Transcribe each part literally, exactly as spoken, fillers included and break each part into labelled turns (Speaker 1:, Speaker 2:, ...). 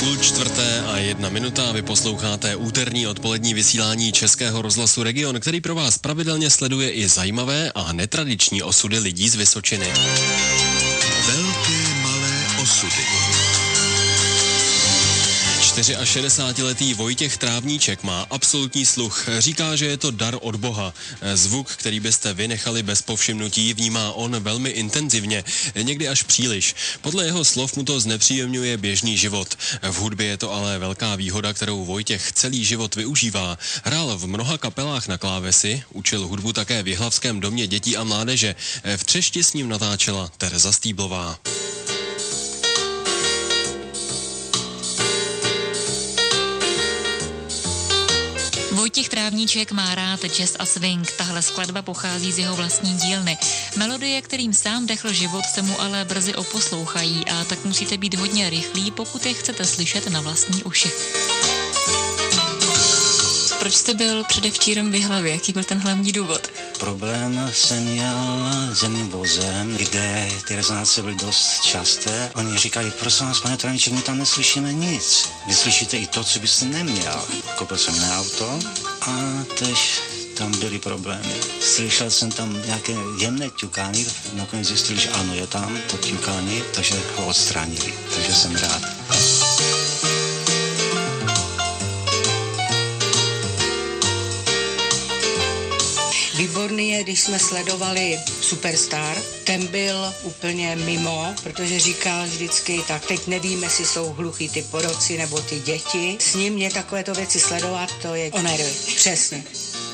Speaker 1: Půl čtvrté a jedna minuta a vy posloucháte úterní odpolední vysílání Českého rozhlasu Region, který pro vás pravidelně sleduje i zajímavé a netradiční osudy lidí z Vysočiny.
Speaker 2: Velké malé osudy.
Speaker 1: šedesátiletý Vojtěch Trávníček má absolutní sluch. Říká, že je to dar od Boha. Zvuk, který byste vy nechali bez povšimnutí, vnímá on velmi intenzivně, někdy až příliš. Podle jeho slov mu to znepříjemňuje běžný život. V hudbě je to ale velká výhoda, kterou Vojtěch celý život využívá. Hrál v mnoha kapelách na klávesy, učil hudbu také v Jihlavském domě dětí a mládeže. V Třešti s ním natáčela Tereza Stýblová.
Speaker 3: Vojtěch Trávníček má rád jazz a swing. Tahle skladba pochází z jeho vlastní dílny. Melodie, kterým sám dechl život, se mu ale brzy oposlouchají a tak musíte být hodně rychlí, pokud je chcete slyšet na vlastní uši. Proč jste byl předevčírem v Jihlavě? Jaký byl ten hlavní důvod?
Speaker 4: Problém jsem měl s jedným vozem, kde ty rezonace byly dost časté. Oni říkali, prosím vás, pane Trávníček, my tam neslyšíme nic. Vy slyšíte i to, co byste neměl. Koupil jsem jiné auto a tež tam byly problémy. Slyšel jsem tam nějaké jemné ťukání, nakonec zjistili, že ano, je tam to ťukání, takže ho odstranili. Takže jsem rád.
Speaker 5: Výborný je, když jsme sledovali Superstar, ten byl úplně mimo, protože říkal vždycky, tak teď nevíme, jestli jsou hluchý ty porodci nebo ty děti. S ním mě takovéto věci sledovat, to je o nervy, přesně.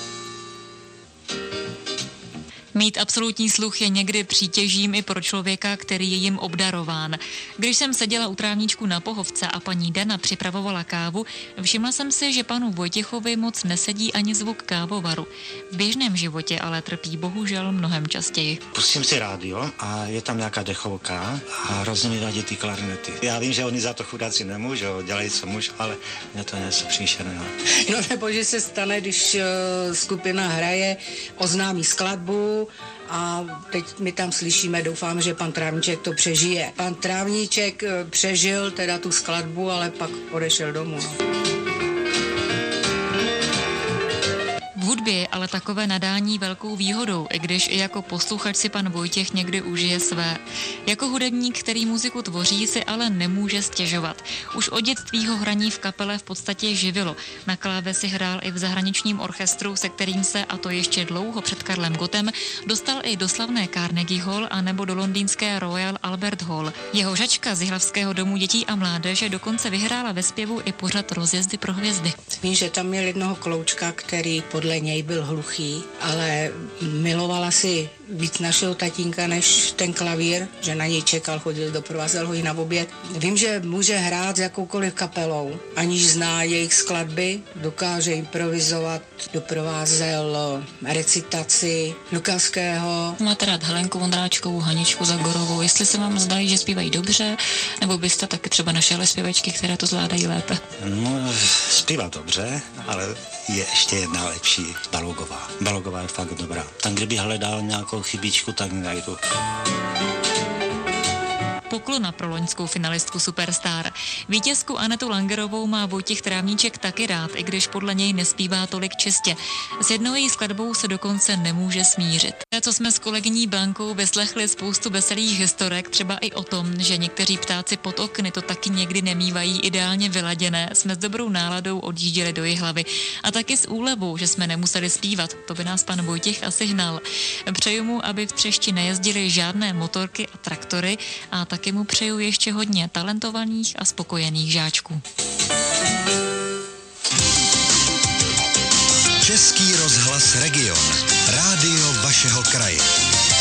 Speaker 3: Mít absolutní sluch je někdy přítěžím i pro člověka, který je jim obdarován. Když jsem seděla u Trávníčku na pohovce a paní Dana připravovala kávu, všimla jsem si, že panu Vojtěchovi moc nesedí ani zvuk kávovaru. V běžném životě ale trpí bohužel mnohem častěji.
Speaker 4: Pustím si rádio a je tam nějaká dechovka a hrozně mi vadí ty klarinety. Já vím, že oni za to chudáci nemůžou, dělají co můžou, ale mě to něco příšerného.
Speaker 5: No nebo že se stane, když uh, skupina hraje, oznámí skladbu, a teď my tam slyšíme, doufám, že pan Trávníček to přežije. Pan Trávníček přežil teda tu skladbu, ale pak odešel domů. No.
Speaker 3: V hudbě je ale takové nadání velkou výhodou, i když i jako posluchač si pan Vojtěch někdy užije své. Jako hudebník, který muziku tvoří, si ale nemůže stěžovat. Už od dětství ho hraní v kapele v podstatě živilo. Na klávesi hrál i v zahraničním orchestru, se kterým se, a to ještě dlouho před Karlem Gottem, dostal i do slavné Carnegie Hall a nebo do londýnské Royal Albert Hall. Jeho žačka z Jihlavského domu dětí a mládeže dokonce vyhrála ve zpěvu i pořad Rozjezdy pro hvězdy.
Speaker 5: Vím, že tam měl jednoho kloučka, který podle něj byl hluchý, ale milovala si víc našeho tatínka než ten klavír, že na něj čekal, chodil, doprovázel ho i na oběd. Vím, že může hrát s jakoukoliv kapelou, aniž zná jejich skladby, dokáže improvizovat, doprovázel recitaci Lukavského.
Speaker 3: Máte rád Helenku Vondráčkovou, Haničku Zagorovou, jestli se vám zdají, že zpívají dobře, nebo byste taky třeba našli zpěvačky, které to zvládají lépe?
Speaker 4: No, zpívá dobře, ale je ještě jedna lepší, Balogová. Balogová je fakt dobrá. Tam, kdyby hledal nějakou chybičku, tak najdu.
Speaker 3: Poklona pro loňskou finalistku Superstar. Vítězku Anetu Langerovou má Vojtěch Trávníček taky rád, i když podle něj nespívá tolik čistě. S jednou její skladbou se dokonce nemůže smířit. Co jsme s kolegyní Blankou vyslechli spoustu veselých historek, třeba i o tom, že někteří ptáci pod okny to taky někdy nemívají ideálně vyladěné, jsme s dobrou náladou odjížděli do Jihlavy. A taky s úlevou, že jsme nemuseli zpívat, to by nás pan Vojtěch asi hnal. Přeju mu, aby v Třešti nejezdily žádné motorky a traktory, a taky mu přeju ještě hodně talentovaných a spokojených žáčků.
Speaker 2: Český rozhlas Region. Rádio vašeho kraje.